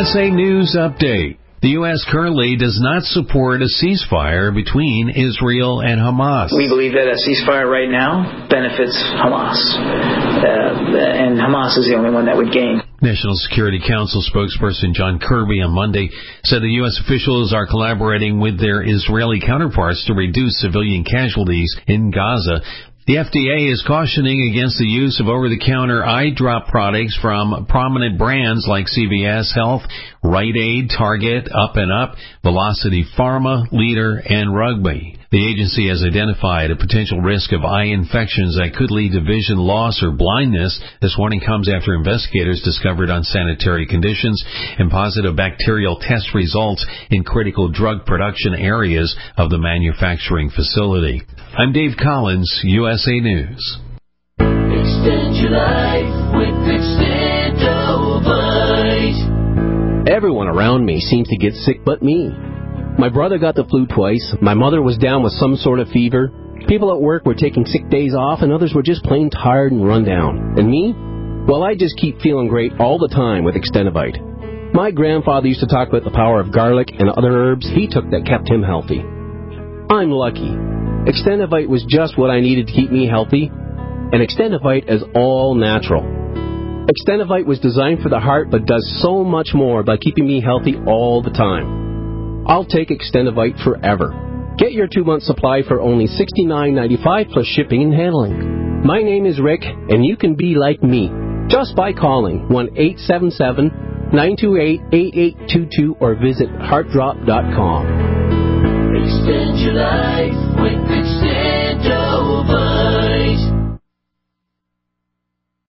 USA News Update. The U.S. currently does not support a ceasefire between Israel and Hamas. We believe that a ceasefire right now benefits Hamas, and Hamas is the only one that would gain. National Security Council spokesperson John Kirby on Monday said the U.S. officials are collaborating with their Israeli counterparts to reduce civilian casualties in Gaza. The FDA is cautioning against the use of over-the-counter eye drop products from prominent brands like CVS Health, Rite Aid, Target, Up and Up, Velocity Pharma, Leader, and Rugby. The agency has identified a potential risk of eye infections that could lead to vision loss or blindness. This warning comes after investigators discovered unsanitary conditions and positive bacterial test results in critical drug production areas of the manufacturing facility. I'm Dave Collins, USA News. Extend your life with Extendovite. Everyone around me seems to get sick but me. My brother got the flu twice. My mother was down with some sort of fever. People at work were taking sick days off, and others were just plain tired and run down. And me? Well, I just keep feeling great all the time with Extendovite. My grandfather used to talk about the power of garlic and other herbs he took that kept him healthy. I'm lucky. Extendovite was just what I needed to keep me healthy, and Extendovite is all natural. Extendovite was designed for the heart but does so much more by keeping me healthy all the time. I'll take Extendovite forever. Get your 2-month supply for only $69.95 plus shipping and handling. My name is Rick, and you can be like me just by calling 1-877-928-8822 or visit heartdrop.com. Extend your life with Extend.